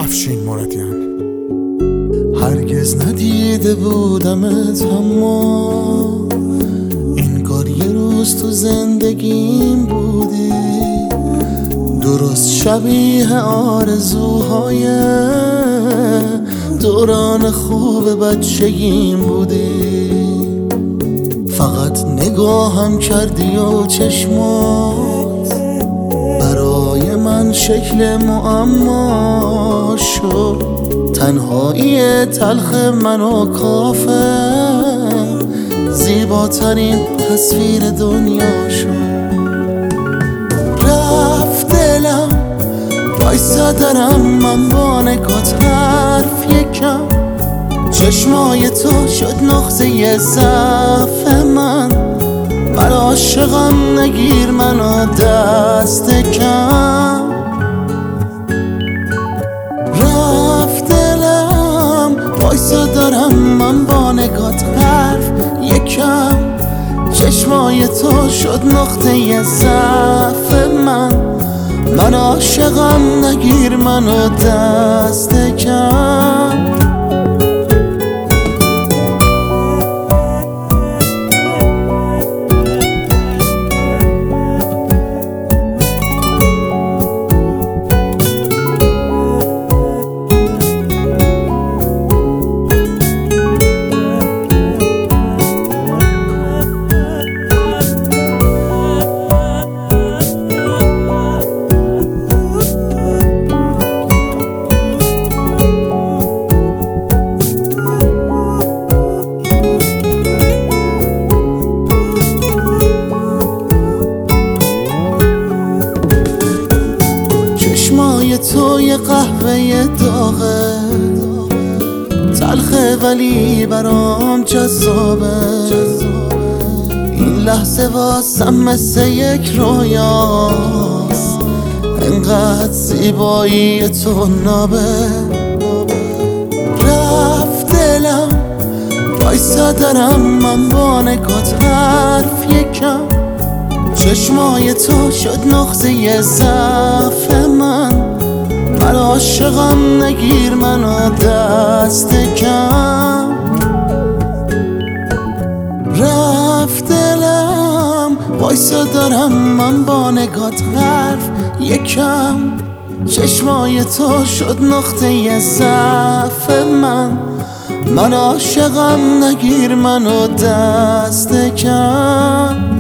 افشین مرادیان. هرگز ندیده بودمت، اما انگار یه روز تو زندگیم بودی، درست شبیه آرزوهای دوران خوب بچگیم بودی. فقط نگاهم کردی و چشمات برای من شکل معما شد. تنهایی تلخ منو کافه زیباترین تصویر دنیا شد. رفت دلم وایسا درم، من با نگات حرف یکم. چشمای تو شد نقطه ضعف من عاشقم، نگیر منو دست کم. رفت دلم وایسا دارم، من با نگات حرف یکم. چشمای تو شد نقطه ضعف من عاشقم، نگیر منو دست کم. چشمای تو یه قهوه داغه، تلخه ولی برام جذابه. این لحظه واسم مثل یک رویاست، انقدر زیبایی تو نابه. رفت دلم وایسا درم، من با نگات حرف یکم. چشمای تو شد نقطه ضعف من عاشقم، نگیر منو دست کم. رفت دلم وایسا دارم، من با نگات حرف یکم. چشمای تو شد نقطه ضعف من عاشقم، نگیر منو دست کم.